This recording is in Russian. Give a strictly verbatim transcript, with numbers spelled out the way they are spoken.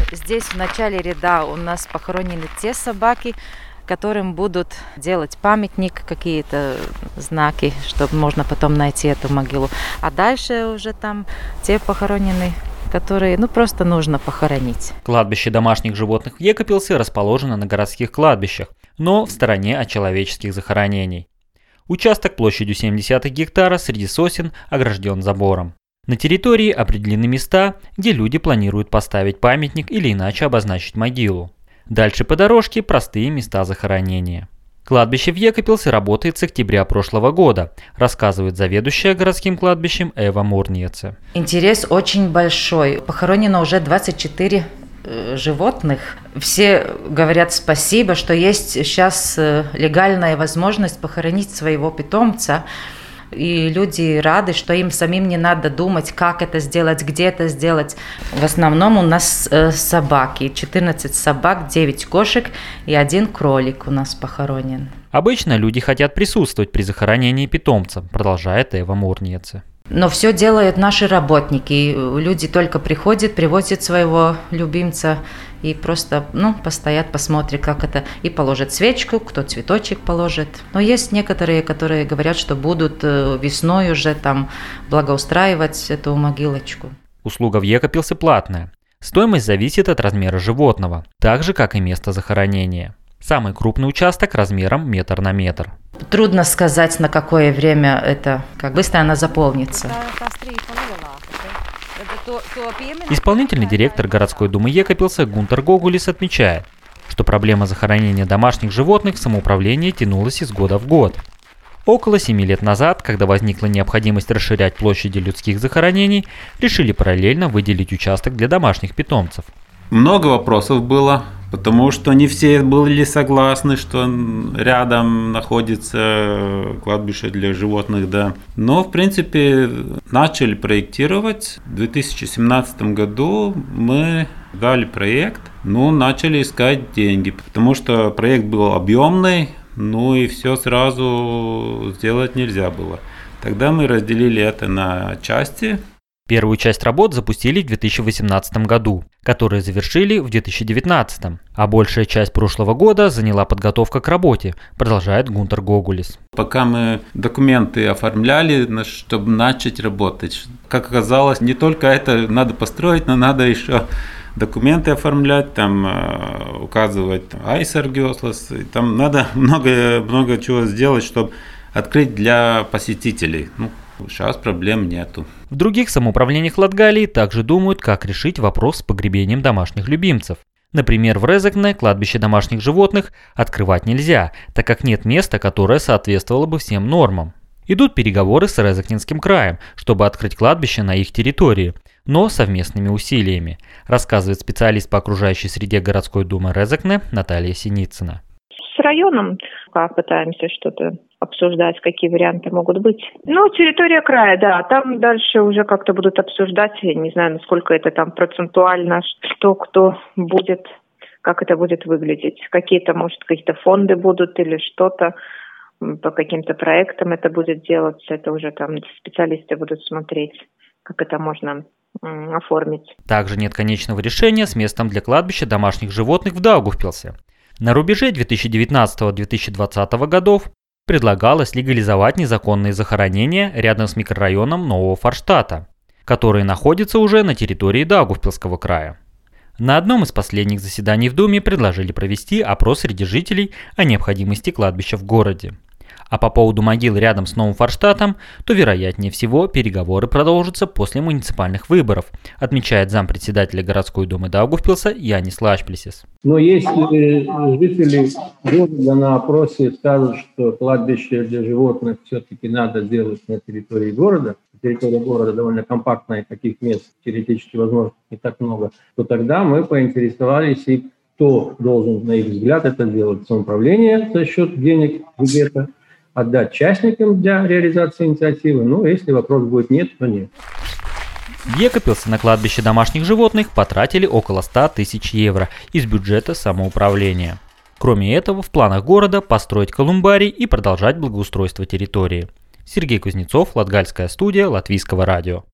Здесь в начале ряда у нас похоронены те собаки, которым будут делать памятник, какие-то знаки, чтобы можно потом найти эту могилу. А дальше уже там те похоронены, которые, ну, просто нужно похоронить. Кладбище домашних животных в Екапелсе расположено на городских кладбищах, но в стороне от человеческих захоронений. Участок площадью семь десятых гектара среди сосен огражден забором. На территории определены места, где люди планируют поставить памятник или иначе обозначить могилу. Дальше по дорожке простые места захоронения. Кладбище в Екапелсе работает с октября прошлого года, рассказывает заведующая городским кладбищем Эва Мурниеце. Интерес очень большой. Похоронено уже двадцать четыре э, животных. Все говорят спасибо, что есть сейчас э, легальная возможность похоронить своего питомца. И люди рады, что им самим не надо думать, как это сделать, где это сделать. В основном у нас э, собаки. четырнадцать собак, девять кошек и один кролик у нас похоронен. Обычно люди хотят присутствовать при захоронении питомца, продолжает Эва Мурниеце. Но все делают наши работники. Люди только приходят, привозят своего любимца и просто, ну, постоят, посмотрят, как это, и положат свечку, кто цветочек положит. Но есть некоторые, которые говорят, что будут весной уже там благоустраивать эту могилочку. Услуга в Екапелсе платная. Стоимость зависит от размера животного, так же, как и место захоронения. Самый крупный участок размером метр на метр. Трудно сказать, на какое время это, как быстро она заполнится. Исполнительный директор городской думы Екапелса Гунтер Гогулис отмечает, что проблема захоронения домашних животных в самоуправлении тянулась из года в год. Около семи лет назад, когда возникла необходимость расширять площади людских захоронений, решили параллельно выделить участок для домашних питомцев. Много вопросов было, потому что не все были согласны, что рядом находится кладбище для животных, да. Но, в принципе, начали проектировать. В две тысячи семнадцатом году мы дали проект, но начали искать деньги, потому что проект был объемный, ну и все сразу сделать нельзя было. Тогда мы разделили это на части. Первую часть работ запустили в две тысячи восемнадцатом году, которые завершили в две тысячи девятнадцатом, а большая часть прошлого года заняла подготовка к работе, продолжает Гунтер Гогулис. Пока мы документы оформляли, чтобы начать работать, как оказалось, не только это надо построить, но надо еще документы оформлять, там указывать айсаргёслас, там надо много, много чего сделать, чтобы открыть для посетителей. Ну, сейчас проблем нету. В других самоуправлениях Латгалии также думают, как решить вопрос с погребением домашних любимцев. Например, в Резекне кладбище домашних животных открывать нельзя, так как нет места, которое соответствовало бы всем нормам. Идут переговоры с Резекненским краем, чтобы открыть кладбище на их территории, но совместными усилиями, рассказывает специалист по окружающей среде городской думы Резекне Наталья Синицына. С районом пытаемся что-то обсуждать, какие варианты могут быть. Ну, территория края, да, там дальше уже как-то будут обсуждать, я не знаю, насколько это там процентуально, что кто будет, как это будет выглядеть. Какие-то, может, какие-то фонды будут или что-то, по каким-то проектам это будет делаться, это уже там специалисты будут смотреть, как это можно м, оформить. Также нет конечного решения с местом для кладбища домашних животных в Даугавпилсе. На рубеже две тысячи девятнадцатого — две тысячи двадцатого годов предлагалось легализовать незаконные захоронения рядом с микрорайоном Нового Форштата, которые находятся уже на территории Даугавпилского края. На одном из последних заседаний в Думе предложили провести опрос среди жителей о необходимости кладбища в городе. А по поводу могил рядом с Новым Форштатом, то вероятнее всего переговоры продолжатся после муниципальных выборов, отмечает зампредседателя городской думы Даугавпилса Янис Лашплисис. Но если жители города на опросе скажут, что кладбище для животных все-таки надо делать на территории города, территория города довольно компактная, таких мест теоретически возможно не так много, то тогда мы поинтересовались, и кто должен, на их взгляд, это делать. Самоуправление за счет денег бюджета, отдать частникам для реализации инициативы. Ну, если вопрос будет нет, то нет. В Екапелсе на кладбище домашних животных потратили около ста тысяч евро из бюджета самоуправления. Кроме этого, в планах города построить колумбарий и продолжать благоустройство территории. Сергей Кузнецов, Латгальская студия Латвийского радио.